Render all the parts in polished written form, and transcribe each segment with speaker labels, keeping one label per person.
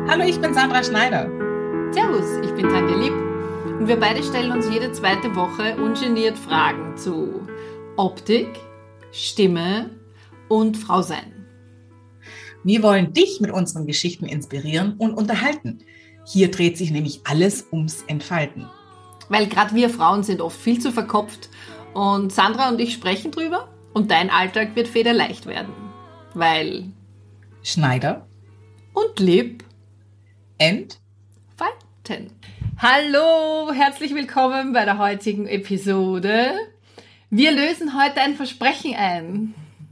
Speaker 1: Hallo, ich bin Sandra Schneider.
Speaker 2: Servus, ich bin Tanja Lieb und wir beide stellen uns jede zweite Woche ungeniert Fragen zu Optik, Stimme und Frausein.
Speaker 1: Wir wollen dich mit unseren Geschichten inspirieren und unterhalten. Hier dreht sich nämlich alles ums Entfalten.
Speaker 2: Weil gerade wir Frauen sind oft viel zu verkopft und Sandra und ich sprechen drüber und dein Alltag wird federleicht werden. Weil
Speaker 1: Schneider
Speaker 2: und Lieb
Speaker 1: entfalten.
Speaker 2: Hallo, herzlich willkommen bei der heutigen Episode. Wir lösen heute ein Versprechen ein.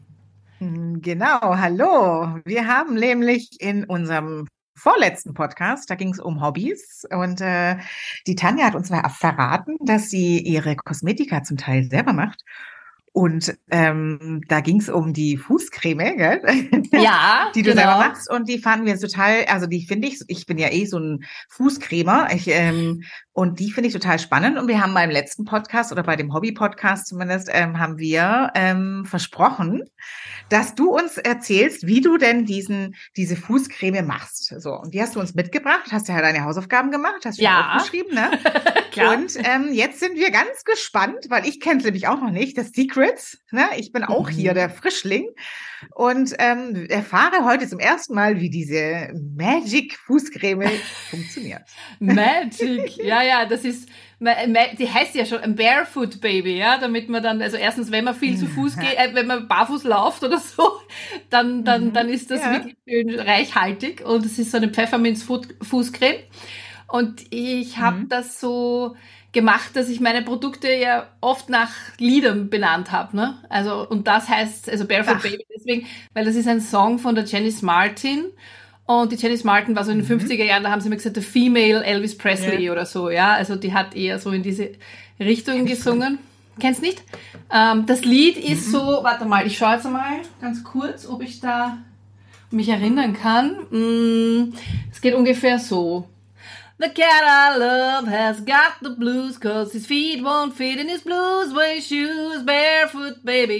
Speaker 3: Genau, hallo. Wir haben nämlich in unserem vorletzten Podcast, da ging es um Hobbys und die Tanja hat uns mal verraten, dass sie ihre Kosmetika zum Teil selber macht. Und da ging es um die Fußcreme, gell?
Speaker 2: Ja,
Speaker 3: die du selber machst. Und die fanden wir total, also die finde ich bin ja so ein Fußcremer. Und die finde ich total spannend. Und wir haben beim letzten Podcast oder bei dem Hobby-Podcast zumindest, haben wir versprochen, dass du uns erzählst, wie du denn diese Fußcreme machst. So, und die hast du uns mitgebracht, hast ja deine Hausaufgaben gemacht, hast schon aufgeschrieben, ne? Und jetzt sind wir ganz gespannt, weil ich kenne es nämlich auch noch nicht, das Secrets, ne? Ich bin auch hier der Frischling und erfahre heute zum ersten Mal, wie diese Magic Fußcreme funktioniert.
Speaker 2: Magic, ja, das ist, die heißt ja schon ein Barefoot Baby, ja, damit man dann, also erstens, wenn man viel zu Fuß geht, wenn man barfuß läuft oder so, dann ist das wirklich schön reichhaltig und es ist so eine Pfefferminz-Fußcreme und ich habe das so gemacht, dass ich meine Produkte ja oft nach Liedern benannt habe, ne? Also, und das heißt, also Barefoot Baby deswegen, weil das ist ein Song von der Janice Martin. Und die Janice Martin war so in den 50er Jahren, da haben sie mir gesagt, der Female Elvis Presley oder so, ja. Also die hat eher so in diese Richtung gesungen. Kennst nicht? Das Lied ist so, warte mal, ich schaue jetzt mal ganz kurz, ob ich da mich erinnern kann. Es geht ungefähr so. The cat I love has got the blues, 'cause his feet won't fit in his blues way shoes. Barefoot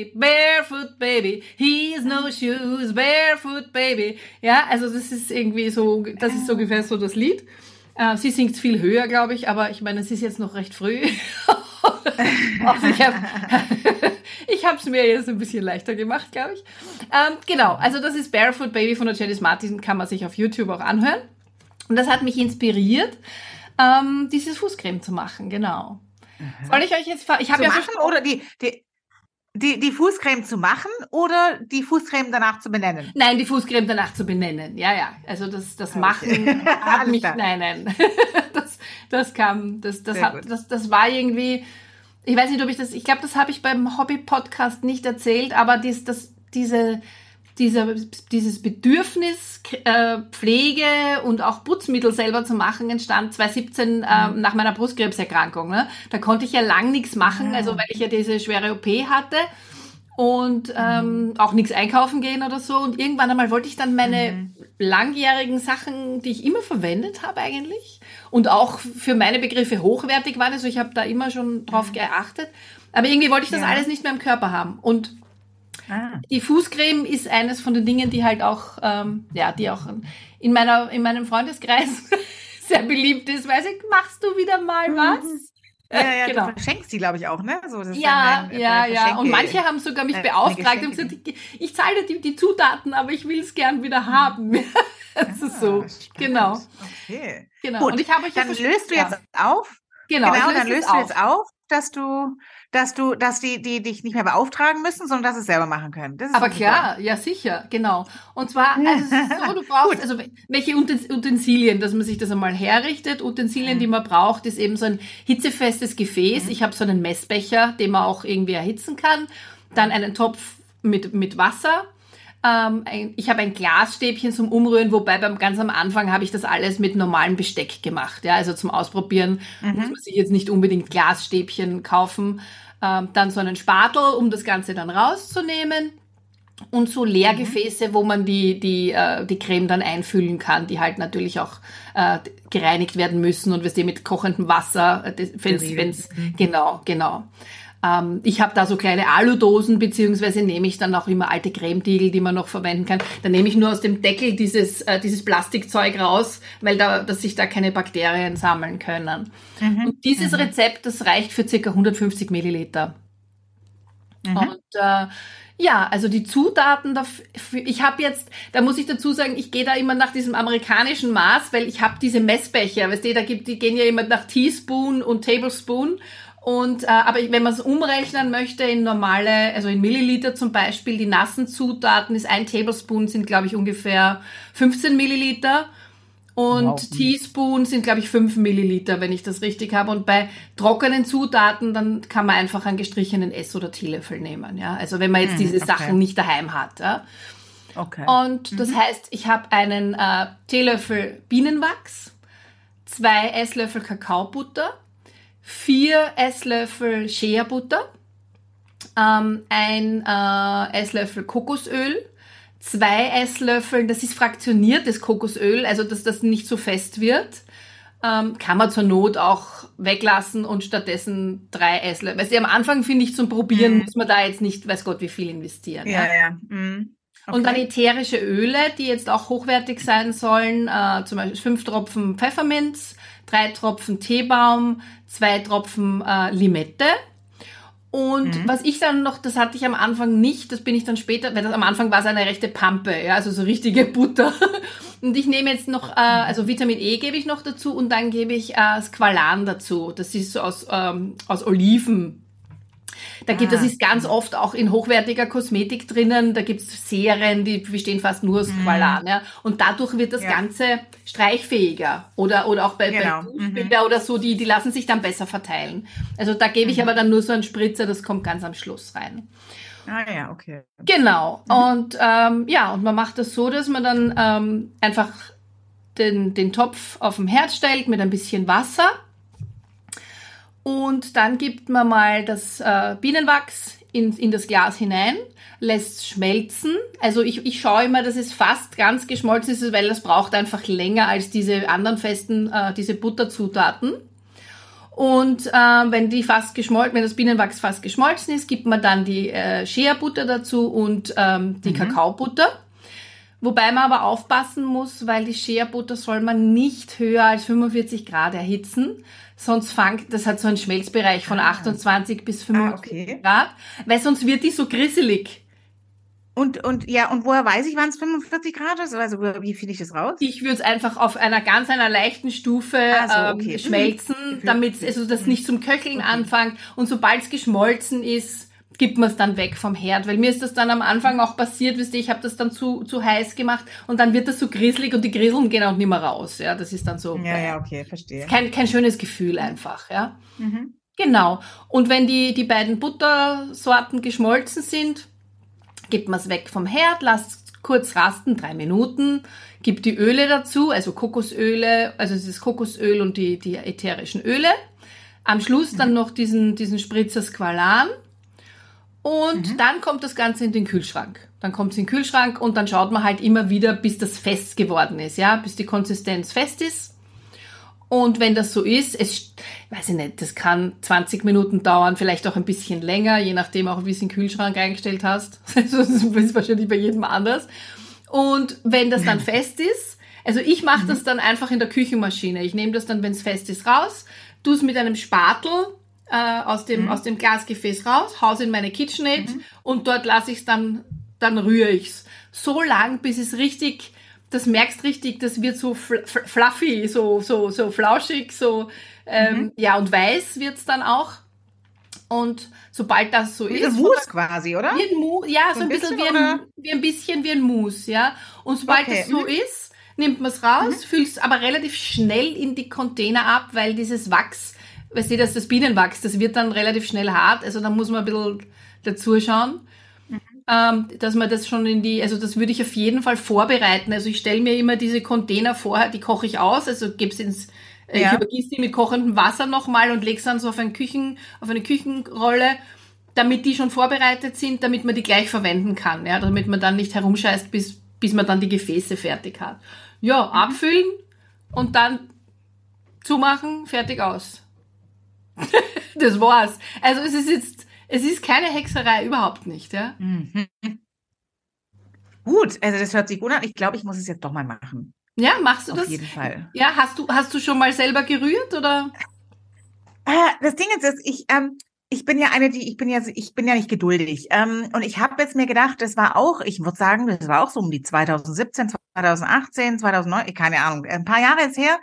Speaker 2: baby, he's no shoes, barefoot baby. Ja, also das ist irgendwie so, das ist so ungefähr so das Lied. Sie singt viel höher, glaube ich, aber ich meine, es ist jetzt noch recht früh. Also ich habe es mir jetzt ein bisschen leichter gemacht, glaube ich. Genau, also das ist Barefoot Baby von der Janice Martin, kann man sich auf YouTube auch anhören. Und das hat mich inspiriert, dieses Fußcreme zu machen, genau. Soll ich euch jetzt... Ich habe ja
Speaker 3: machen oder die Fußcreme zu machen oder die Fußcreme danach zu benennen?
Speaker 2: Nein, die Fußcreme danach zu benennen, ja. Also das Machen hat mich... Nein. Das war irgendwie... Ich weiß nicht, ob ich das... Ich glaube, das habe ich beim Hobby-Podcast nicht erzählt, aber dieses Bedürfnis, Pflege und auch Putzmittel selber zu machen, entstand 2017 nach meiner Brustkrebserkrankung. Ne? Da konnte ich ja lang nichts machen, also weil ich ja diese schwere OP hatte und auch nichts einkaufen gehen oder so. Und irgendwann einmal wollte ich dann meine langjährigen Sachen, die ich immer verwendet habe eigentlich und auch für meine Begriffe hochwertig waren, also ich habe da immer schon drauf geachtet, aber irgendwie wollte ich das alles nicht mehr im Körper haben. Und die Fußcreme ist eines von den Dingen, die halt auch, die auch in meinem Freundeskreis sehr beliebt ist, weil sie, machst du wieder mal was?
Speaker 3: Ja,
Speaker 2: genau.
Speaker 3: Du verschenkst die, glaube ich, auch, ne? So, das
Speaker 2: ja. Und manche haben sogar mich beauftragt und gesagt, ich zahle dir die Zutaten, aber ich will es gern wieder haben. Das ist so,
Speaker 3: spannend.
Speaker 2: Genau.
Speaker 3: Okay.
Speaker 2: Genau.
Speaker 3: Gut,
Speaker 2: und ich habe euch
Speaker 3: dann löst du jetzt auf.
Speaker 2: Genau,
Speaker 3: dann löst du jetzt auf, dass die dich nicht mehr beauftragen müssen, sondern dass sie es selber machen können. Das ist
Speaker 2: aber klar, ja sicher, genau. Und zwar, also es ist so, du brauchst, also welche Utensilien, dass man sich das einmal herrichtet. Utensilien, die man braucht, ist eben so ein hitzefestes Gefäß. Ich habe so einen Messbecher, den man auch irgendwie erhitzen kann. Dann einen Topf mit Wasser. Ich habe ein Glasstäbchen zum Umrühren, wobei ganz am Anfang habe ich das alles mit normalem Besteck gemacht. Ja, also zum Ausprobieren muss man sich jetzt nicht unbedingt Glasstäbchen kaufen. Dann so einen Spatel, um das Ganze dann rauszunehmen. Und so Leergefäße, wo man die Creme dann einfüllen kann, die halt natürlich auch gereinigt werden müssen und mit kochendem Wasser, wenn's genau. Ich habe da so kleine Aludosen, beziehungsweise nehme ich dann auch immer alte Cremetiegel, die man noch verwenden kann. Dann nehme ich nur aus dem Deckel dieses Plastikzeug raus, weil dass sich da keine Bakterien sammeln können. Und dieses Rezept, das reicht für ca. 150 Milliliter. Und also die Zutaten dafür, ich habe jetzt, da muss ich dazu sagen, ich gehe da immer nach diesem amerikanischen Maß, weil ich habe diese Messbecher, weißt du, die gehen ja immer nach Teaspoon und Tablespoon. Und aber wenn man es umrechnen möchte in normale, also in Milliliter zum Beispiel, die nassen Zutaten ist 1 Tablespoon, sind glaube ich ungefähr 15 Milliliter. Und Teaspoon sind, glaube ich, 5 Milliliter, wenn ich das richtig habe. Und bei trockenen Zutaten, dann kann man einfach einen gestrichenen Ess- oder Teelöffel nehmen. Ja? Also wenn man jetzt diese Sachen nicht daheim hat. Ja?
Speaker 3: Okay.
Speaker 2: Und das heißt, ich habe einen Teelöffel Bienenwachs, 2 Esslöffel Kakaobutter, 4 Esslöffel Shea-Butter, 1 Esslöffel Kokosöl, 2 Esslöffel, das ist fraktioniertes Kokosöl, also dass das nicht so fest wird, kann man zur Not auch weglassen und stattdessen 3 Esslöffel. Weißt du, am Anfang finde ich zum Probieren muss man da jetzt nicht, weiß Gott, wie viel investieren.
Speaker 3: Ja. Okay.
Speaker 2: Und dann ätherische Öle, die jetzt auch hochwertig sein sollen, zum Beispiel 5 Tropfen Pfefferminz, 3 Tropfen Teebaum, 2 Tropfen Limette. Und was ich dann noch, das hatte ich am Anfang nicht, das bin ich dann später, weil am Anfang war es eine rechte Pampe, ja, also so richtige Butter. Und ich nehme jetzt noch, also Vitamin E gebe ich noch dazu und dann gebe ich Squalan dazu. Das ist so aus Oliven. Das ist ganz oft auch in hochwertiger Kosmetik drinnen. Da gibt's Serien, die bestehen fast nur aus Squalan. Ja? Und dadurch wird das Ganze streichfähiger. Oder auch bei Duschbilder oder so, die lassen sich dann besser verteilen. Also da gebe ich aber dann nur so einen Spritzer, das kommt ganz am Schluss rein.
Speaker 3: Ah ja, okay.
Speaker 2: Genau. Und und man macht das so, dass man dann einfach den Topf auf dem Herd stellt mit ein bisschen Wasser. Und dann gibt man mal das Bienenwachs in das Glas hinein, lässt es schmelzen. Also ich schaue immer, dass es fast ganz geschmolzen ist, weil das braucht einfach länger als diese anderen festen, diese Butterzutaten. Und wenn das Bienenwachs fast geschmolzen ist, gibt man dann die Shea-Butter dazu und die Kakaobutter. Wobei man aber aufpassen muss, weil die Shea-Butter soll man nicht höher als 45 Grad erhitzen. Sonst das hat so einen Schmelzbereich von 28 bis 45 Grad, weil sonst wird die so grisselig.
Speaker 3: Und woher weiß ich, wann es 45 Grad ist? Also wie finde ich das raus?
Speaker 2: Ich würde es einfach auf einer leichten Stufe schmelzen, damit das nicht zum Köcheln anfängt. Und sobald es geschmolzen ist, gibt man es dann weg vom Herd, weil mir ist das dann am Anfang auch passiert, wisst ihr, ich habe das dann zu heiß gemacht und dann wird das so grisselig und die Grisseln gehen auch nicht mehr raus, ja, das ist dann so.
Speaker 3: Ja, okay, verstehe.
Speaker 2: Kein schönes Gefühl einfach, ja. Genau. Und wenn die beiden Buttersorten geschmolzen sind, gibt man es weg vom Herd, lasst kurz rasten, 3 Minuten, gibt die Öle dazu, also Kokosöle, also dieses Kokosöl und die ätherischen Öle. Am Schluss dann noch diesen Spritzer Squalan. Und dann kommt das Ganze in den Kühlschrank. Dann kommt es in den Kühlschrank und dann schaut man halt immer wieder, bis das fest geworden ist, ja, bis die Konsistenz fest ist. Und wenn das so ist, weiß ich nicht, das kann 20 Minuten dauern, vielleicht auch ein bisschen länger, je nachdem auch, wie es in den Kühlschrank eingestellt hast. Also das ist wahrscheinlich bei jedem anders. Und wenn das dann fest ist, also ich mache das dann einfach in der Küchenmaschine. Ich nehme das dann, wenn es fest ist, raus, tue es mit einem Spatel aus dem Glasgefäß raus, hau's in meine KitchenAid und dort lasse ich es dann rühre ich's. So lang, bis es richtig, das merkst richtig, das wird so fluffy, so flauschig, so, und weiß wird's dann auch. Und sobald das so ist.
Speaker 3: Wie ein Mousse quasi, oder?
Speaker 2: Wie ein Mousse, ja, so ein bisschen wie ein Mousse, ja. Und sobald es so ist, nimmt man es raus, füllt es aber relativ schnell in die Container ab, weil dieses Wachs, weißt du, das Bienenwachs, das wird dann relativ schnell hart, also da muss man ein bisschen dazu schauen, dass man das schon also das würde ich auf jeden Fall vorbereiten. Also ich stelle mir immer diese Container vor, die koche ich aus, also gebe es ich übergieße die mit kochendem Wasser nochmal und lege es dann so auf eine Küchenrolle, damit die schon vorbereitet sind, damit man die gleich verwenden kann, ja, damit man dann nicht herumscheißt, bis man dann die Gefäße fertig hat. Ja, abfüllen und dann zumachen, fertig aus. Das war's. Also es ist jetzt Es ist keine Hexerei, überhaupt nicht, ja.
Speaker 3: Mhm. Gut, also das hört sich gut an. Ich glaube, ich muss es jetzt doch mal machen.
Speaker 2: Ja, machst du
Speaker 3: Auf
Speaker 2: das?
Speaker 3: jeden Fall.
Speaker 2: Ja, hast du schon mal selber gerührt oder?
Speaker 3: Das Ding ist, ich bin ja ich bin ja nicht geduldig. Und ich habe jetzt mir gedacht, ich würde sagen, das war auch so um die 2017, 2018, 2009, keine Ahnung, ein paar Jahre jetzt her.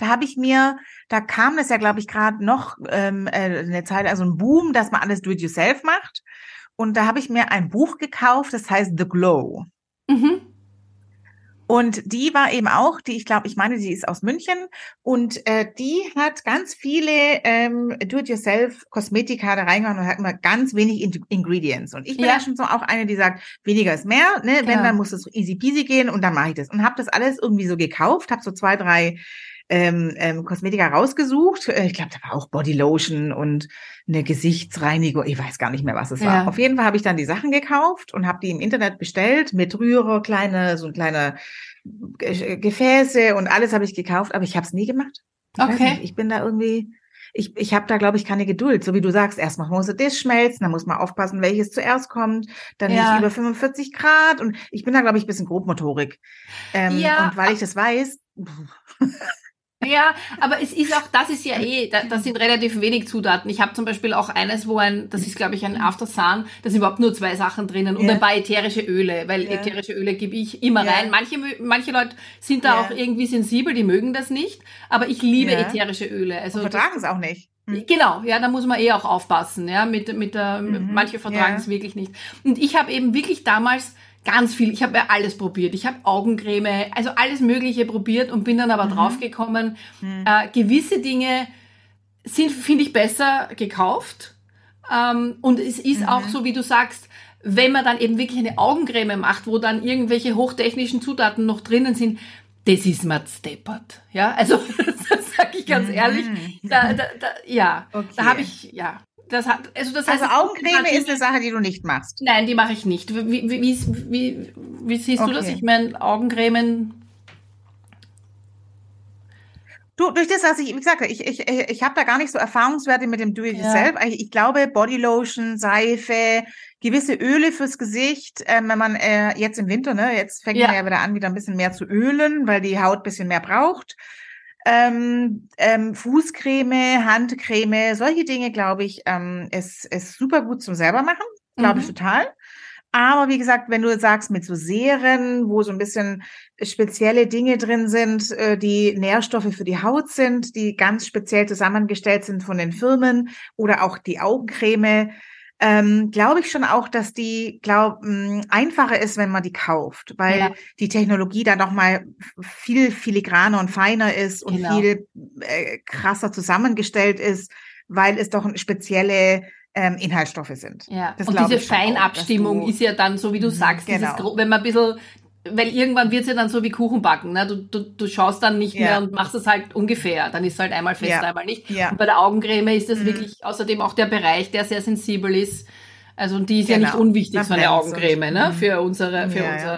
Speaker 3: Da kam es ja, glaube ich, gerade noch eine Zeit, also ein Boom, dass man alles do-it-yourself macht. Und da habe ich mir ein Buch gekauft, das heißt The Glow.
Speaker 2: Mhm.
Speaker 3: Und die war eben auch, ich meine, sie ist aus München und die hat ganz viele Do-it-yourself-Kosmetika da reingehauen und hat immer ganz wenig Ingredients. Und ich bin ja schon so auch eine, die sagt, weniger ist mehr, ne? Wenn, dann muss es easy peasy gehen und dann mache ich das. Und habe das alles irgendwie so gekauft, habe so 2, 3 Kosmetika rausgesucht. Ich glaube, da war auch Bodylotion und eine Gesichtsreinigung. Ich weiß gar nicht mehr, was es war. Auf jeden Fall habe ich dann die Sachen gekauft und habe die im Internet bestellt mit Rührer, so kleine Gefäße und alles habe ich gekauft, aber ich habe es nie gemacht. Ich bin da irgendwie, ich habe da, glaube ich, keine Geduld. So wie du sagst, erstmal muss das schmelzen, dann muss man aufpassen, welches zuerst kommt, dann nicht über 45 Grad und ich bin da, glaube ich, ein bisschen Grobmotorik. Und weil ich das weiß...
Speaker 2: Ja, aber es ist auch, das ist ja das sind relativ wenig Zutaten. Ich habe zum Beispiel auch eines, das ist, glaube ich, ein After Sun, da sind überhaupt nur 2 Sachen drinnen und ein paar ätherische Öle, weil ätherische Öle gebe ich immer rein. Manche Leute sind da auch irgendwie sensibel, die mögen das nicht, aber ich liebe ätherische Öle. Also
Speaker 3: und vertragen es auch nicht.
Speaker 2: Genau, ja, da muss man auch aufpassen, ja, manche vertragen es wirklich nicht. Und ich habe eben wirklich damals ganz viel, ich habe ja alles probiert. Ich habe Augencreme, also alles Mögliche probiert und bin dann aber draufgekommen, gewisse Dinge finde ich, besser gekauft. Und es ist auch so, wie du sagst, wenn man dann eben wirklich eine Augencreme macht, wo dann irgendwelche hochtechnischen Zutaten noch drinnen sind, das ist mir steppert. Ja, also das sage ich ganz ehrlich. Da habe ich, also
Speaker 3: Augencreme ist eine Sache, die du nicht machst.
Speaker 2: Nein, die mache ich nicht. Wie siehst du das? Ich meine, Augencremen.
Speaker 3: Du, durch das, was wie gesagt, ich habe da gar nicht so Erfahrungswerte mit dem Do-it-yourself. Ich glaube, Bodylotion, Seife, gewisse Öle fürs Gesicht, wenn man jetzt im Winter, ne, jetzt fängt man ja wieder an, wieder ein bisschen mehr zu ölen, weil die Haut ein bisschen mehr braucht. Fußcreme, Handcreme, solche Dinge, glaube ich, ist super gut zum selber machen, glaube ich total. Aber wie gesagt, wenn du sagst, mit so Seren, wo so ein bisschen spezielle Dinge drin sind, die Nährstoffe für die Haut sind, die ganz speziell zusammengestellt sind von den Firmen oder auch die Augencreme, glaube ich schon auch, dass die einfacher ist, wenn man die kauft, weil die Technologie da nochmal viel filigraner und feiner ist und viel krasser zusammengestellt ist, weil es doch spezielle Inhaltsstoffe sind.
Speaker 2: Ja, und diese Feinabstimmung ist ja dann, so wie du sagst, wenn man ein bisschen, weil irgendwann wird es ja dann so wie Kuchenbacken, ne? Du schaust dann nicht mehr und machst es halt ungefähr, dann ist es halt einmal fest, einmal nicht. Ja. Und bei der Augencreme ist das wirklich außerdem auch der Bereich, der sehr sensibel ist. Also und die ist ja nicht unwichtig, so eine Augencreme, ne? Für unsere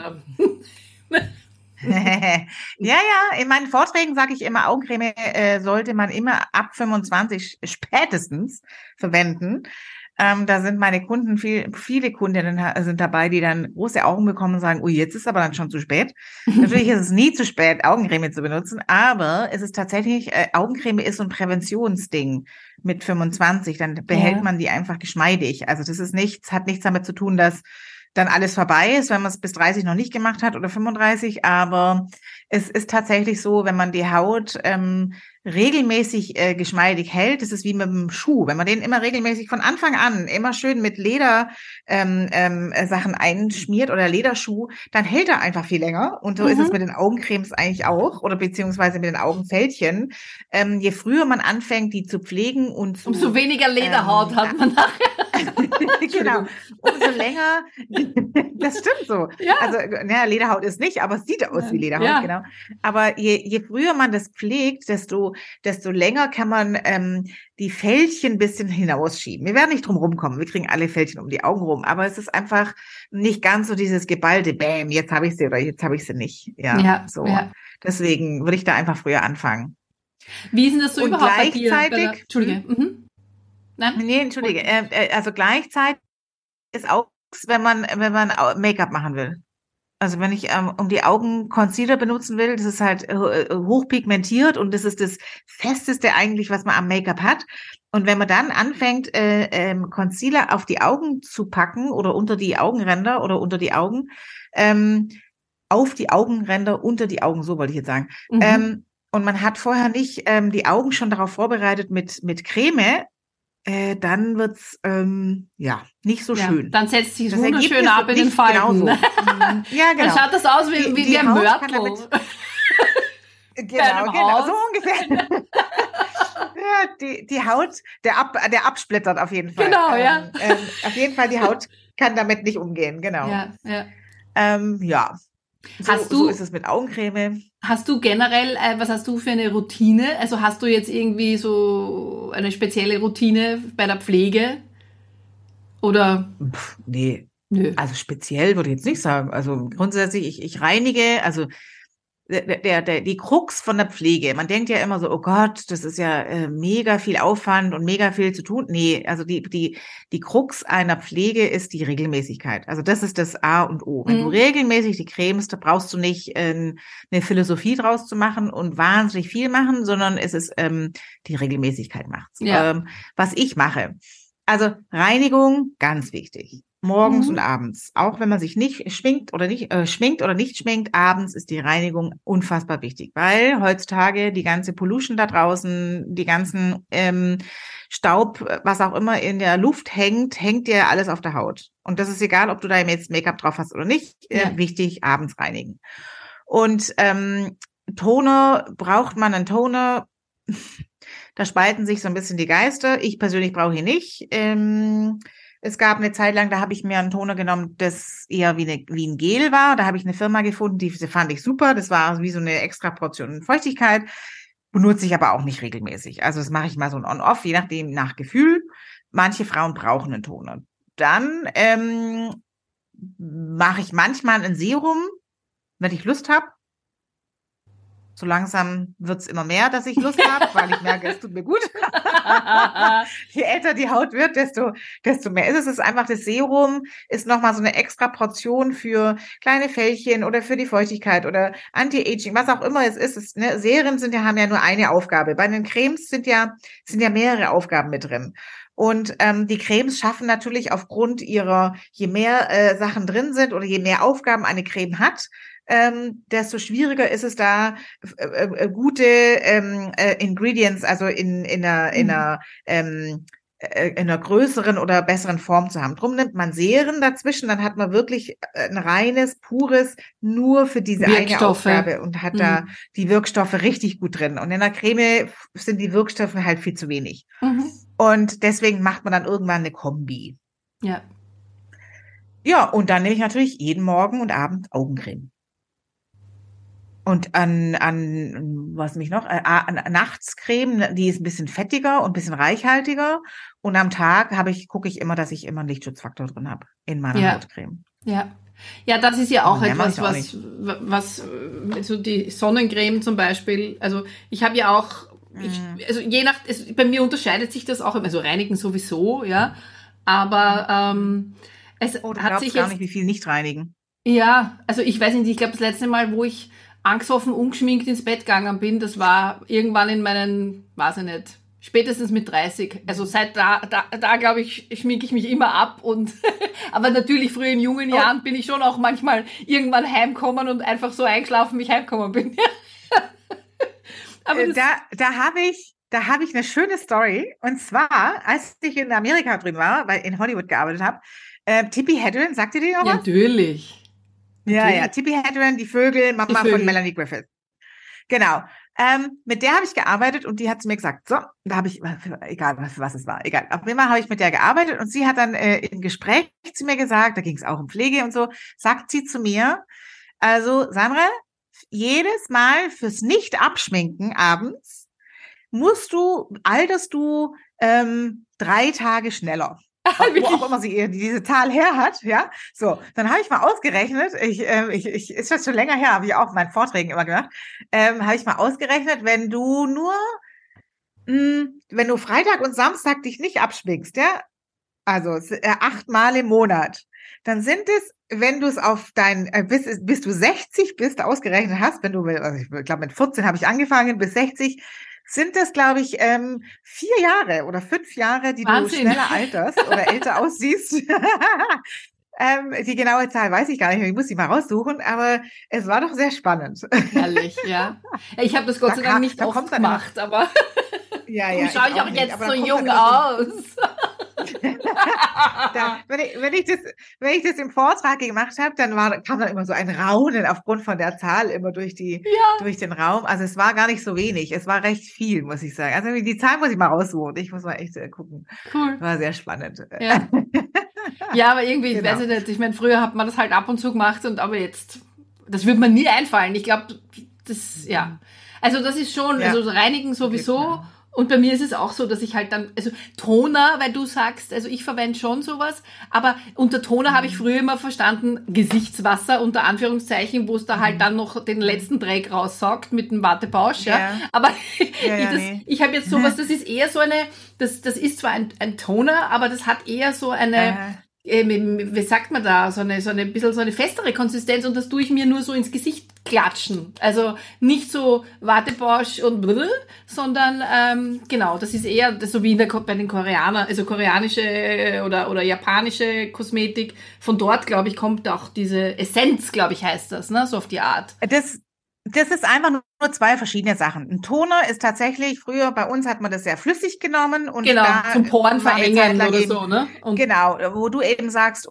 Speaker 3: Ja, in meinen Vorträgen sage ich immer, Augencreme sollte man immer ab 25 spätestens verwenden. Da sind meine Kunden, viele Kundinnen sind dabei, die dann große Augen bekommen und sagen, jetzt ist aber dann schon zu spät. Natürlich ist es nie zu spät, Augencreme zu benutzen, aber es ist tatsächlich, Augencreme ist so ein Präventionsding mit 25, dann behält man die einfach geschmeidig. Also das ist hat nichts damit zu tun, dass dann alles vorbei ist, wenn man es bis 30 noch nicht gemacht hat oder 35, aber es ist tatsächlich so, wenn man die Haut regelmäßig geschmeidig hält, das ist wie mit dem Schuh, wenn man den immer regelmäßig von Anfang an immer schön mit Leder Sachen einschmiert oder Lederschuh, dann hält er einfach viel länger und so ist es mit den Augencremes eigentlich auch oder beziehungsweise mit den Augenfältchen. Je früher man anfängt, die zu pflegen und
Speaker 2: umso weniger Lederhaut hat man nachher.
Speaker 3: Genau, umso länger, das stimmt so. Ja. Also, Lederhaut ist nicht, aber es sieht aus wie Lederhaut, genau. Aber je früher man das pflegt, desto länger kann man die Fältchen ein bisschen hinausschieben. Wir werden nicht drum rumkommen, wir kriegen alle Fältchen um die Augen rum, aber es ist einfach nicht ganz so dieses geballte, bäm, jetzt habe ich sie oder jetzt habe ich sie nicht. Ja. Deswegen würde ich da einfach früher anfangen.
Speaker 2: Wie ist denn das so
Speaker 3: und
Speaker 2: überhaupt
Speaker 3: gleichzeitig,
Speaker 2: bei dir? Entschuldige. Nein?
Speaker 3: Nee, entschuldige. Also gleichzeitig ist auch, wenn man Make-up machen will. Also wenn ich um die Augen Concealer benutzen will, das ist halt hochpigmentiert und das ist das Festeste eigentlich, was man am Make-up hat. Und wenn man dann anfängt, Concealer auf die Augen zu packen oder unter die Augenränder oder unter die Augen, auf die Augenränder, unter die Augen, so wollte ich jetzt sagen. Und man hat vorher nicht die Augen schon darauf vorbereitet mit Creme, dann wird's nicht so schön.
Speaker 2: Dann setzt sich
Speaker 3: Das
Speaker 2: wunderschön
Speaker 3: Ergebnis
Speaker 2: ab in
Speaker 3: wird
Speaker 2: den
Speaker 3: nicht
Speaker 2: Falten.
Speaker 3: genauso. Ja, genau.
Speaker 2: Dann schaut das aus wie ein
Speaker 3: Haut
Speaker 2: Mörtel.
Speaker 3: Genau, so ungefähr. Ja, die Haut, der absplittert auf jeden Fall.
Speaker 2: Genau, ja.
Speaker 3: Auf jeden Fall, die Haut kann damit nicht umgehen, genau.
Speaker 2: Ja.
Speaker 3: So ist es mit Augencreme.
Speaker 2: Hast du generell, was hast du für eine Routine? Also hast du jetzt irgendwie so eine spezielle Routine bei der Pflege? Oder?
Speaker 3: Nee.
Speaker 2: Nö.
Speaker 3: Also speziell würde ich jetzt nicht sagen. Also grundsätzlich, ich reinige, also die Krux von der Pflege. Man denkt ja immer so, oh Gott, das ist ja mega viel Aufwand und mega viel zu tun. Nee, also die Krux einer Pflege ist die Regelmäßigkeit. Also das ist das A und O. Wenn du regelmäßig die cremst, da brauchst du nicht eine Philosophie draus zu machen und wahnsinnig viel machen, sondern es ist die Regelmäßigkeit macht's.
Speaker 2: Ja.
Speaker 3: Was ich mache. Also Reinigung, ganz wichtig. Morgens und abends. Auch wenn man sich nicht schminkt oder nicht schminkt, abends ist die Reinigung unfassbar wichtig, weil heutzutage die ganze Pollution da draußen, die ganzen Staub, was auch immer in der Luft hängt dir alles auf der Haut. Und das ist egal, ob du da jetzt Make-up drauf hast oder nicht. Wichtig, abends reinigen. Und Toner, braucht man einen Toner? Da spalten sich so ein bisschen die Geister. Ich persönlich brauche ihn nicht. Es gab eine Zeit lang, da habe ich mir einen Toner genommen, das eher wie ein Gel war. Da habe ich eine Firma gefunden, die fand ich super. Das war wie so eine extra Portion Feuchtigkeit. Benutze ich aber auch nicht regelmäßig. Also das mache ich mal so ein On-Off, je nachdem, nach Gefühl. Manche Frauen brauchen einen Toner. Dann mache ich manchmal ein Serum, wenn ich Lust habe. So langsam wird's immer mehr, dass ich Lust habe, weil ich merke, es tut mir gut. Je älter die Haut wird, desto mehr ist es. Es ist einfach, das Serum ist nochmal so eine extra Portion für kleine Fältchen oder für die Feuchtigkeit oder Anti-Aging, was auch immer es ist. Serien haben ja nur eine Aufgabe. Bei den Cremes sind ja mehrere Aufgaben mit drin. Und die Cremes schaffen natürlich aufgrund ihrer, je mehr Sachen drin sind oder je mehr Aufgaben eine Creme hat, desto schwieriger ist es da, gute Ingredients, also in einer größeren oder besseren Form zu haben. Drum nimmt man Serien dazwischen, dann hat man wirklich ein reines, pures, nur für diese eine Aufgabe und hat da die Wirkstoffe richtig gut drin. Und in der Creme sind die Wirkstoffe halt viel zu wenig. Und deswegen macht man dann irgendwann eine Kombi.
Speaker 2: Ja.
Speaker 3: Ja, und dann nehme ich natürlich jeden Morgen und Abend Augencreme. Und an was mich noch, Nachtscreme, die ist ein bisschen fettiger und ein bisschen reichhaltiger. Und am Tag gucke ich immer, dass ich immer einen Lichtschutzfaktor drin habe in meiner Hautcreme.
Speaker 2: Ja. Ja, das ist ja auch etwas, was so die Sonnencreme zum Beispiel, also ich habe ja auch, bei mir unterscheidet sich das auch, also reinigen sowieso, ja, aber es hat sich
Speaker 3: gar nicht, wie viel nicht reinigen.
Speaker 2: Ja, also ich weiß nicht, ich glaube das letzte Mal, wo ich angsthoffen, ungeschminkt ins Bett gegangen bin, das war irgendwann in meinen, weiß ich nicht, spätestens mit 30. Also seit da glaube ich, schminke ich mich immer ab und aber natürlich früher in jungen Jahren bin ich schon auch manchmal irgendwann heimgekommen und einfach so eingeschlafen, wie ich heimgekommen bin. Aber
Speaker 3: da habe ich eine schöne Story. Und zwar, als ich in Amerika drin war, weil in Hollywood gearbeitet habe, Tippi Hedren, sagt ihr die noch was?
Speaker 2: Natürlich.
Speaker 3: Ja, Tippi Hedren, die Vögel, Mama von Melanie Griffith. Genau. Mit der habe ich gearbeitet und die hat zu mir gesagt, so, da habe ich, egal was es war, egal. Auf jeden Fall habe ich mit der gearbeitet und sie hat dann im Gespräch zu mir gesagt, da ging es auch um Pflege und so, sagt sie zu mir, also Sandra, jedes Mal fürs Nicht-Abschminken abends alterst du 3 Tage schneller. Wo auch immer sie diese Zahl her hat, ja. So, dann habe ich mal ausgerechnet, ist das schon länger her, habe ich auch in meinen Vorträgen immer gemacht, habe ich mal ausgerechnet, wenn du nur Wenn du Freitag und Samstag dich nicht abschminkst, ja, also 8-mal im Monat, dann sind es, wenn du es auf bis du 60 bist, ausgerechnet hast, also ich glaube mit 14 habe ich angefangen, bis 60, sind das, glaube ich, 4 Jahre oder 5 Jahre, die
Speaker 2: Wahnsinn.
Speaker 3: du schneller alterst oder älter aussiehst. Die genaue Zahl weiß ich gar nicht mehr, ich muss sie mal raussuchen, aber es war doch sehr spannend.
Speaker 2: Herrlich, ja. Ich habe das Gott sei Dank nicht oft gemacht, aber darum schaue ich auch jetzt so jung aus.
Speaker 3: Wenn ich das im Vortrag gemacht habe, dann kam dann immer so ein Raunen aufgrund von der Zahl immer durch den Raum. Also es war gar nicht so wenig, es war recht viel, muss ich sagen. Also die Zahl muss ich mal raussuchen. Ich muss mal echt gucken.
Speaker 2: Cool.
Speaker 3: War sehr spannend.
Speaker 2: Ja, ja, aber irgendwie, ich weiß nicht, ich meine, früher hat man das halt ab und zu gemacht aber jetzt, das wird mir nie einfallen. Ich glaube, also das ist schon, also reinigen sowieso. Okay, und bei mir ist es auch so, dass ich halt dann, also Toner, weil du sagst, also ich verwende schon sowas, aber unter Toner habe ich früher immer verstanden, Gesichtswasser unter Anführungszeichen, wo es da halt dann noch den letzten Dreck raussaugt mit dem Wattebausch, aber ich habe jetzt sowas, das ist eher so das ist zwar ein Toner, aber das hat eher so eine, wie sagt man da, so ein bisschen so eine festere Konsistenz und das tue ich mir nur so ins Gesicht klatschen. Also nicht so Wattebausch und sondern genau, das ist eher so wie bei den Koreanern, also koreanische oder japanische Kosmetik. Von dort, glaube ich, kommt auch diese Essenz, glaube ich, heißt das, ne, so auf die Art.
Speaker 3: Das ist einfach nur 2 verschiedene Sachen. Ein Toner ist tatsächlich, früher bei uns hat man das sehr flüssig genommen. Und
Speaker 2: genau, zum Poren verengen oder so, ne?
Speaker 3: Und genau, wo du eben sagst,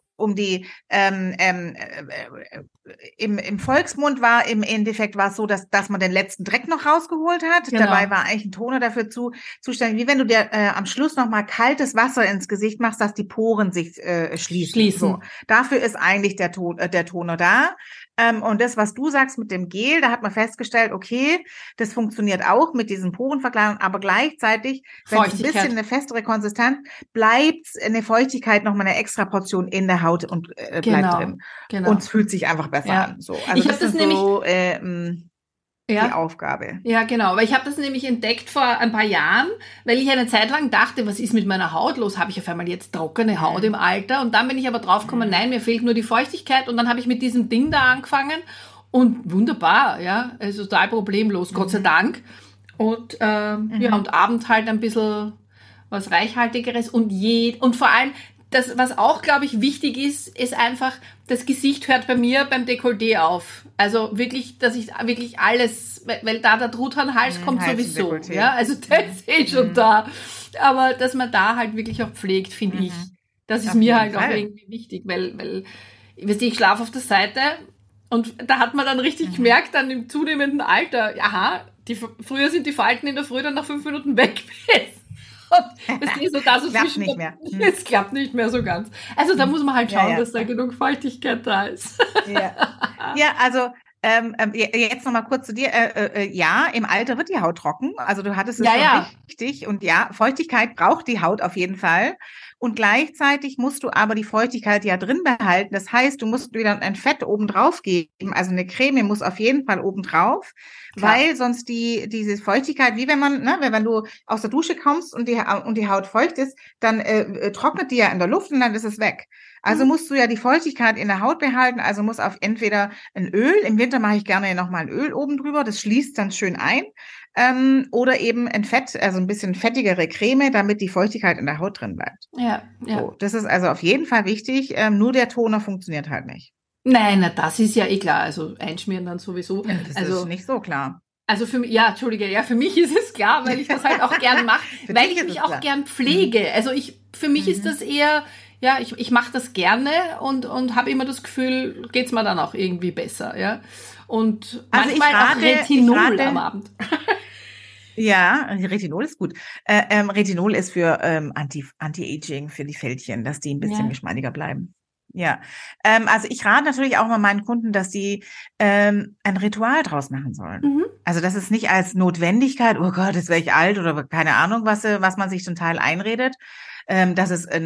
Speaker 3: im Volksmund im Endeffekt war es so, dass man den letzten Dreck noch rausgeholt hat. Genau. Dabei war eigentlich ein Toner dafür zuständig, wie wenn du dir am Schluss nochmal kaltes Wasser ins Gesicht machst, dass die Poren sich schließen. So. Dafür ist eigentlich der Toner da. Und das, was du sagst mit dem Gel, da hat man festgestellt, okay, das funktioniert auch mit diesen Porenverkleidungen, aber gleichzeitig, wenn es ein bisschen eine festere Konsistenz, bleibt eine Feuchtigkeit nochmal eine extra Portion in der Haut und bleibt drin. Genau. Und es fühlt sich einfach besser an. So. Also
Speaker 2: ich habe das nämlich
Speaker 3: so, die Aufgabe.
Speaker 2: Ja, genau. Weil ich habe das nämlich entdeckt vor ein paar Jahren, weil ich eine Zeit lang dachte, was ist mit meiner Haut los? Habe ich auf einmal jetzt trockene Haut im Alter? Und dann bin ich aber draufgekommen, nein, mir fehlt nur die Feuchtigkeit. Und dann habe ich mit diesem Ding da angefangen und wunderbar, ja, also total problemlos, Gott sei Dank. Und und abends halt ein bisschen was Reichhaltigeres und vor allem das, was auch, glaube ich, wichtig ist einfach, das Gesicht hört bei mir beim Dekolleté auf. Also wirklich, dass ich wirklich alles, weil da der Truthahnhals kommt sowieso. Ja, also der ist schon da. Aber dass man da halt wirklich auch pflegt, finde ich. Das ist mir halt auch irgendwie wichtig, weil ich schlafe auf der Seite und da hat man dann richtig gemerkt, dann im zunehmenden Alter, aha, früher sind die Falten in der Früh dann nach 5 Minuten weg gewesen. Und es ist so da so
Speaker 3: klappt nicht mehr.
Speaker 2: Es klappt nicht mehr so ganz. Also da muss man halt schauen, dass da genug Feuchtigkeit da ist.
Speaker 3: Ja, also jetzt nochmal kurz zu dir. Ja, im Alter wird die Haut trocken. Also du hattest es schon richtig. Und ja, Feuchtigkeit braucht die Haut auf jeden Fall. Und gleichzeitig musst du aber die Feuchtigkeit ja drin behalten. Das heißt, du musst wieder ein Fett oben drauf geben. Also eine Creme muss auf jeden Fall oben drauf, weil sonst diese Feuchtigkeit, wie wenn du aus der Dusche kommst und die Haut feucht ist, dann trocknet die ja in der Luft und dann ist es weg. Also musst du ja die Feuchtigkeit in der Haut behalten. Also muss auf entweder ein Öl, im Winter mache ich gerne nochmal ein Öl oben drüber, das schließt dann schön ein. Oder eben ein Fett, also ein bisschen fettigere Creme, damit die Feuchtigkeit in der Haut drin bleibt.
Speaker 2: Ja.
Speaker 3: So, das ist also auf jeden Fall wichtig. Nur der Toner funktioniert halt nicht.
Speaker 2: Nein, das ist ja eh klar. Also einschmieren dann sowieso.
Speaker 3: Ja, das ist nicht so klar.
Speaker 2: Also für mich, für mich ist es klar, weil ich das halt auch gern mache, weil ich mich auch gern pflege. Also für mich ist das eher, ich mache das gerne und habe immer das Gefühl, geht's mir dann auch irgendwie besser, ja. Und also manchmal auch Retinol am Abend.
Speaker 3: Ja, Retinol ist gut. Retinol ist für Anti-Aging, für die Fältchen, dass die ein bisschen geschmeidiger bleiben. Ja, also ich rate natürlich auch mal meinen Kunden, dass sie ein Ritual draus machen sollen. Also das ist nicht als Notwendigkeit, oh Gott, jetzt wäre ich alt oder keine Ahnung, was man sich zum Teil einredet, dass es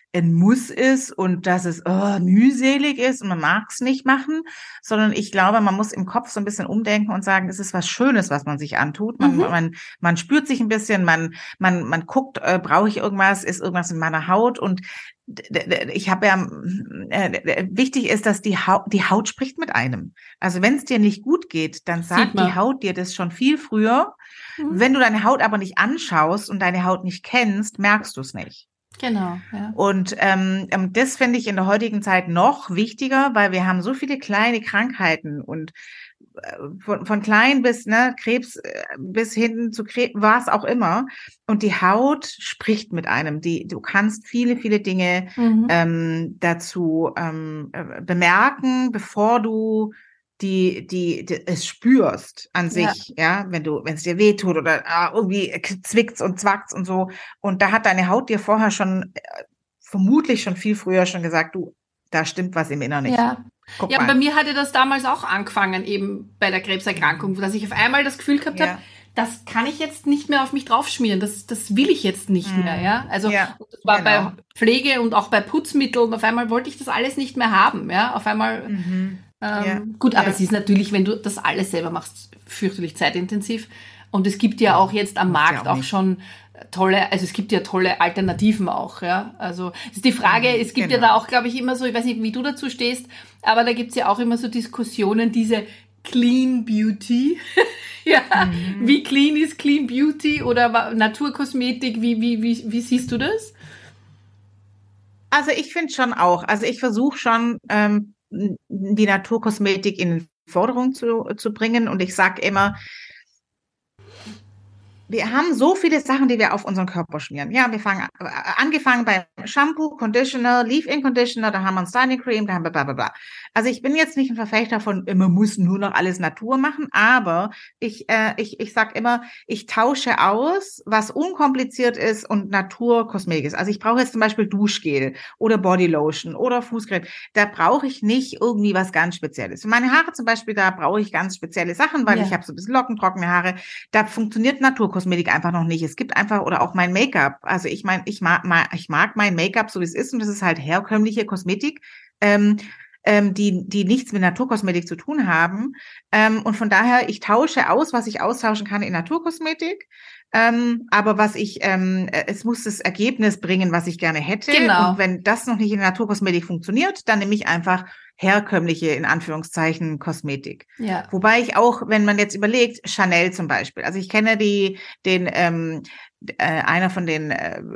Speaker 3: ein Muss ist und dass es mühselig ist und man mag es nicht machen, sondern ich glaube, man muss im Kopf so ein bisschen umdenken und sagen, es ist was Schönes, was man sich antut. Man spürt sich ein bisschen, man guckt, brauche ich irgendwas, ist irgendwas in meiner Haut und ich habe ja, wichtig ist, dass die Haut spricht mit einem. Also wenn es dir nicht gut geht, dann sagt die Haut dir das schon viel früher. Wenn du deine Haut aber nicht anschaust und deine Haut nicht kennst, merkst du es nicht.
Speaker 2: Genau, ja.
Speaker 3: Und das finde ich in der heutigen Zeit noch wichtiger, weil wir haben so viele kleine Krankheiten und von klein bis Krebs bis hin zu Krebs, was auch immer. Und die Haut spricht mit einem. Du kannst viele, viele Dinge dazu bemerken, bevor du es spürst an sich, ja, wenn es dir wehtut oder irgendwie zwickt's und zwackt's und so. Und da hat deine Haut dir vorher schon, vermutlich schon viel früher schon gesagt, du, da stimmt was im Inneren nicht.
Speaker 2: Ja. Ja, bei mir hatte das damals auch angefangen, eben bei der Krebserkrankung, dass ich auf einmal das Gefühl gehabt habe, das kann ich jetzt nicht mehr auf mich draufschmieren, das will ich jetzt nicht mehr, ja. Also das war bei Pflege und auch bei Putzmitteln, auf einmal wollte ich das alles nicht mehr haben, ja. Auf einmal gut, aber es ist natürlich, wenn du das alles selber machst, fürchterlich zeitintensiv. Und es gibt ja auch jetzt am Markt auch schon tolle, also es gibt ja tolle Alternativen auch, ja. Also ist die Frage, es gibt ja da auch, glaube ich, immer so, ich weiß nicht, wie du dazu stehst, aber da gibt's ja auch immer so Diskussionen, diese Clean Beauty. Wie clean ist Clean Beauty oder Naturkosmetik, wie siehst du das?
Speaker 3: Also ich finde schon auch, also ich versuche schon, die Naturkosmetik in Forderung zu bringen. Und ich sage immer, wir haben so viele Sachen, die wir auf unseren Körper schmieren. Ja, wir angefangen beim Shampoo, Conditioner, Leave-In Conditioner, da haben wir ein Styling Cream, da haben wir bla bla bla. Also ich bin jetzt nicht ein Verfechter von, man muss nur noch alles Natur machen, aber ich sag immer, ich tausche aus, was unkompliziert ist und Naturkosmetik ist. Also ich brauche jetzt zum Beispiel Duschgel oder Bodylotion oder Fußcreme. Da brauche ich nicht irgendwie was ganz Spezielles. Für meine Haare zum Beispiel, da brauche ich ganz spezielle Sachen, weil ich habe so ein bisschen trockene Haare. Da funktioniert Naturkosmetik einfach noch nicht. Es gibt einfach, oder auch mein Make-up. Also ich meine, ich mag mein Make-up so wie es ist und das ist halt herkömmliche Kosmetik. Die nichts mit Naturkosmetik zu tun haben. Und von daher, ich tausche aus, was ich austauschen kann in Naturkosmetik. Aber es muss das Ergebnis bringen, was ich gerne hätte.
Speaker 2: Genau.
Speaker 3: Und wenn das noch nicht in Naturkosmetik funktioniert, dann nehme ich einfach herkömmliche, in Anführungszeichen, Kosmetik. Ja. Wobei ich auch, wenn man jetzt überlegt, Chanel zum Beispiel. Also ich kenne einer von den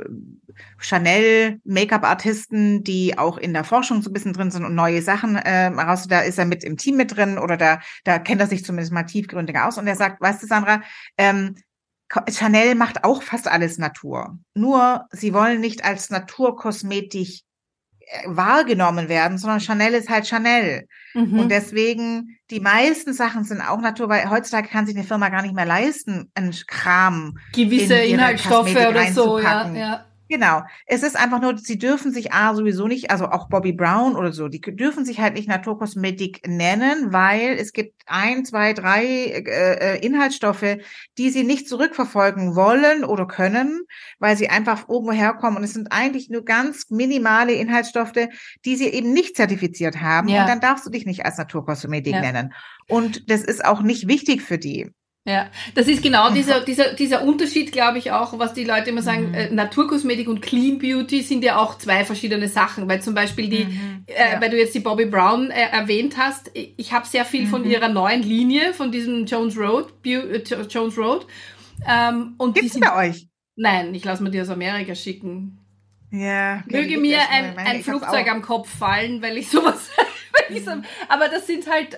Speaker 3: Chanel-Make-up-Artisten, die auch in der Forschung so ein bisschen drin sind und neue Sachen raus, da ist er mit im Team mit drin oder da kennt er sich zumindest mal tiefgründiger aus und er sagt, weißt du, Sandra, Chanel macht auch fast alles Natur. Nur, sie wollen nicht als Naturkosmetik wahrgenommen werden, sondern Chanel ist halt Chanel. Und deswegen, die meisten Sachen sind auch Natur, weil heutzutage kann sich eine Firma gar nicht mehr leisten, einen Kram
Speaker 2: gewisse Inhaltsstoffe oder so, ja.
Speaker 3: Genau. Es ist einfach nur, sie dürfen sich sowieso nicht, also auch Bobbi Brown oder so, die dürfen sich halt nicht Naturkosmetik nennen, weil es gibt 1, 2, 3 Inhaltsstoffe, die sie nicht zurückverfolgen wollen oder können, weil sie einfach irgendwo herkommen. Und es sind eigentlich nur ganz minimale Inhaltsstoffe, die sie eben nicht zertifiziert haben. Ja. Und dann darfst du dich nicht als Naturkosmetik nennen. Und das ist auch nicht wichtig für die.
Speaker 2: Ja, das ist genau dieser Unterschied, glaube ich auch, was die Leute immer sagen, Naturkosmetik und Clean Beauty sind ja auch 2 verschiedene Sachen, weil zum Beispiel weil du jetzt die Bobbi Brown erwähnt hast, ich habe sehr viel von ihrer neuen Linie, von diesem Jones Road. Und
Speaker 3: gibt's bei euch?
Speaker 2: Nein, ich lasse mir die aus Amerika schicken.
Speaker 3: Ja.
Speaker 2: Möge mir ein Flugzeug am Kopf fallen, weil ich sowas... aber das sind halt,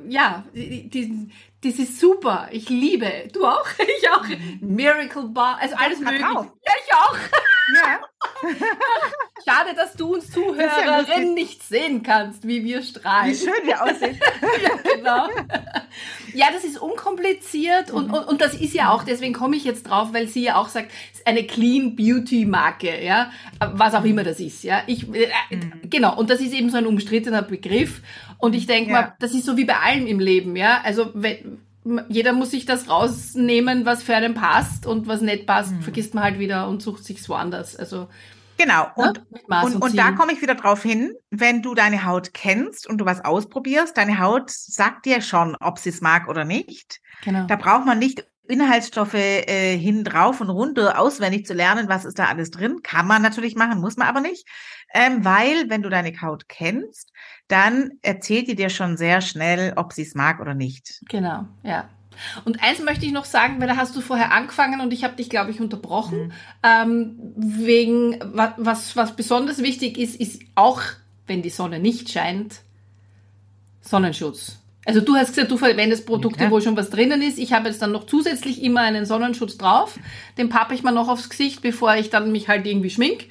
Speaker 2: das ist super. Ich liebe. Du auch? Ich auch. Miracle Bar, also alles mögliche. Ja, ich auch. Ja. Schade, dass du uns Zuhörerinnen nicht sehen kannst, wie wir strahlen.
Speaker 3: Wie schön wir aussehen.
Speaker 2: Ja, genau. Ja, das ist unkompliziert und das ist ja auch, deswegen komme ich jetzt drauf, weil sie ja auch sagt, es ist eine Clean Beauty Marke, ja, was auch immer das ist, ja. Genau, und das ist eben so ein umstrittener Begriff und ich denke mal, das ist so wie bei allem im Leben, ja. Also jeder muss sich das rausnehmen, was für einen passt und was nicht passt, vergisst man halt wieder und sucht sich's woanders. Also
Speaker 3: Genau.
Speaker 2: Und
Speaker 3: Und da komme ich wieder drauf hin, wenn du deine Haut kennst und du was ausprobierst, deine Haut sagt dir schon, ob sie es mag oder nicht.
Speaker 2: Genau.
Speaker 3: Da braucht man nicht Inhaltsstoffe hin, drauf und runter auswendig zu lernen, was ist da alles drin. Kann man natürlich machen, muss man aber nicht. Weil, wenn du deine Haut kennst, dann erzählt die dir schon sehr schnell, ob sie es mag oder nicht.
Speaker 2: Genau, ja. Und eins möchte ich noch sagen, weil da hast du vorher angefangen und ich habe dich, glaube ich, unterbrochen. Wegen, was besonders wichtig ist auch, wenn die Sonne nicht scheint, Sonnenschutz. Also du hast gesagt, du verwendest Produkte, wo schon was drinnen ist. Ich habe jetzt dann noch zusätzlich immer einen Sonnenschutz drauf. Den pappe ich mir noch aufs Gesicht, bevor ich dann mich halt irgendwie schmink.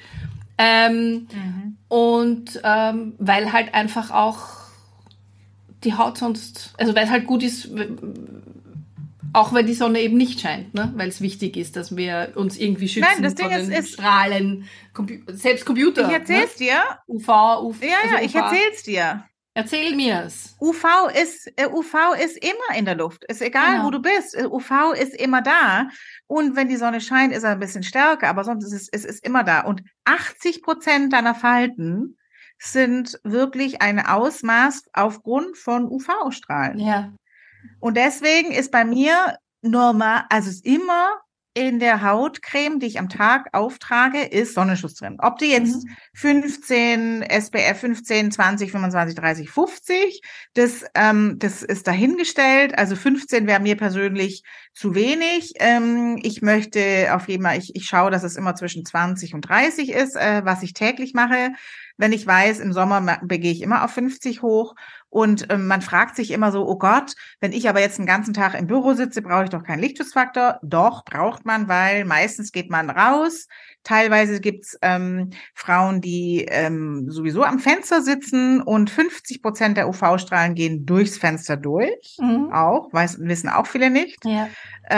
Speaker 2: Und weil halt einfach auch die Haut sonst, also weil es halt gut ist, auch wenn die Sonne eben nicht scheint, ne? Weil es wichtig ist, dass wir uns irgendwie schützen.
Speaker 3: Nein, das Ding
Speaker 2: von den
Speaker 3: ist
Speaker 2: Strahlen, selbst Computer.
Speaker 3: Ich erzähl's dir.
Speaker 2: UV.
Speaker 3: Ja, ich erzähl's dir.
Speaker 2: Erzähl mir's.
Speaker 3: UV ist immer in der Luft. Ist egal, wo du bist. UV ist immer da. Und wenn die Sonne scheint, ist er ein bisschen stärker, aber sonst ist es immer da. Und 80% deiner Falten sind wirklich ein Ausmaß aufgrund von UV-Strahlen.
Speaker 2: Ja.
Speaker 3: Und deswegen ist bei mir normal, also ist immer in der Hautcreme, die ich am Tag auftrage, ist Sonnenschutz drin. Ob die jetzt 15, SPF 15, 20, 25, 30, 50, das ist dahingestellt. Also 15 wäre mir persönlich zu wenig. Ich möchte auf jeden Fall, ich schaue, dass es immer zwischen 20 und 30 ist, was ich täglich mache. Wenn ich weiß, im Sommer gehe ich immer auf 50 hoch. Und man fragt sich immer so, oh Gott, wenn ich aber jetzt den ganzen Tag im Büro sitze, brauche ich doch keinen Lichtschutzfaktor. Doch, braucht man, weil meistens geht man raus. Teilweise gibt's Frauen, die sowieso am Fenster sitzen und 50% der UV-Strahlen gehen durchs Fenster durch. Auch, wissen auch viele nicht.
Speaker 2: Ja.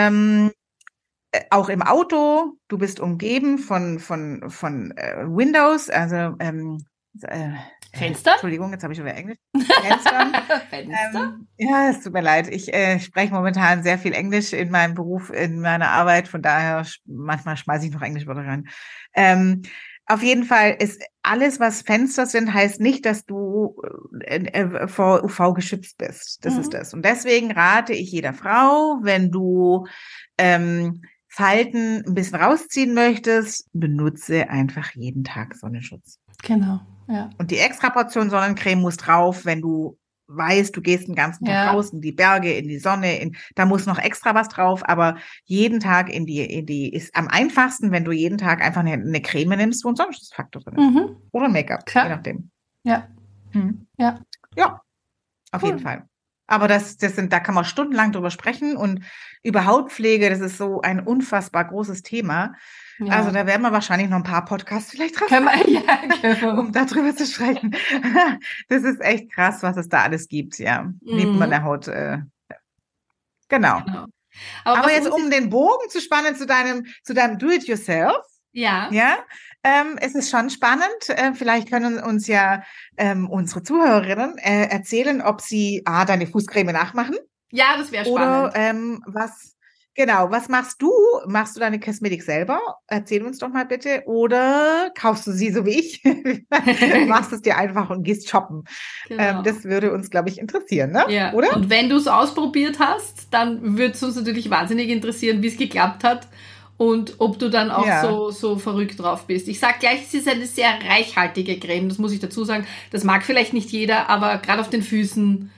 Speaker 3: Auch im Auto, du bist umgeben von Windows, also
Speaker 2: Fenster?
Speaker 3: Entschuldigung, jetzt habe ich schon wieder Englisch. Fenster. Ja, es tut mir leid. Ich spreche momentan sehr viel Englisch in meinem Beruf, in meiner Arbeit. Von daher manchmal schmeiße ich noch Englischwörter rein. Auf jeden Fall ist alles, was Fenster sind, heißt nicht, dass du vor UV geschützt bist. Das ist das. Und deswegen rate ich jeder Frau, wenn du Falten ein bisschen rausziehen möchtest, benutze einfach jeden Tag Sonnenschutz.
Speaker 2: Genau, ja.
Speaker 3: Und die Extraportion Sonnencreme muss drauf, wenn du weißt, du gehst den ganzen Tag raus in die Berge, in die Sonne, da muss noch extra was drauf, aber jeden Tag in die ist am einfachsten, wenn du jeden Tag einfach eine Creme nimmst, wo ein Sonnenschutzfaktor drin ist. Oder Make-up, je nachdem.
Speaker 2: Ja.
Speaker 3: Ja, auf jeden Fall. Aber da kann man stundenlang drüber sprechen und über Hautpflege, das ist so ein unfassbar großes Thema. Ja. Also da werden wir wahrscheinlich noch ein paar Podcasts vielleicht drauf um darüber zu sprechen. Das ist echt krass, was es da alles gibt, ja. Neben meiner Haut. Genau. Aber jetzt, um den Bogen zu spannen zu deinem Do-it-yourself.
Speaker 2: Ja.
Speaker 3: Es ist schon spannend. Vielleicht können uns ja unsere Zuhörerinnen erzählen, ob sie deine Fußcreme nachmachen.
Speaker 2: Ja, das wäre spannend.
Speaker 3: Oder was machst du? Machst du deine Kosmetik selber? Erzähl uns doch mal bitte. Oder kaufst du sie so wie ich? Machst es dir einfach und gehst shoppen. Genau. Das würde uns, glaube ich, interessieren, ne?
Speaker 2: Ja.
Speaker 3: Oder?
Speaker 2: Und wenn du es ausprobiert hast, dann würde es uns natürlich wahnsinnig interessieren, wie es geklappt hat und ob du dann auch so verrückt drauf bist. Ich sag gleich, es ist eine sehr reichhaltige Creme, das muss ich dazu sagen. Das mag vielleicht nicht jeder, aber gerade auf den Füßen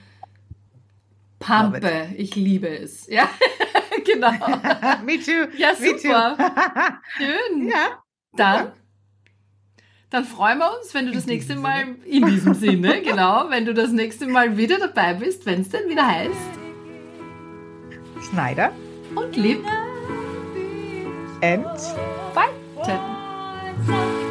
Speaker 2: Pampe. Ich liebe es. Ja. Genau.
Speaker 3: Me too.
Speaker 2: Ja, super.
Speaker 3: Me too.
Speaker 2: Schön.
Speaker 3: Ja.
Speaker 2: Dann freuen wir uns, wenn du das nächste Mal, in diesem Sinne, genau, wenn du das nächste Mal wieder dabei bist, wenn es denn wieder heißt
Speaker 3: Schneider
Speaker 2: und Lipp
Speaker 3: and
Speaker 2: Falten.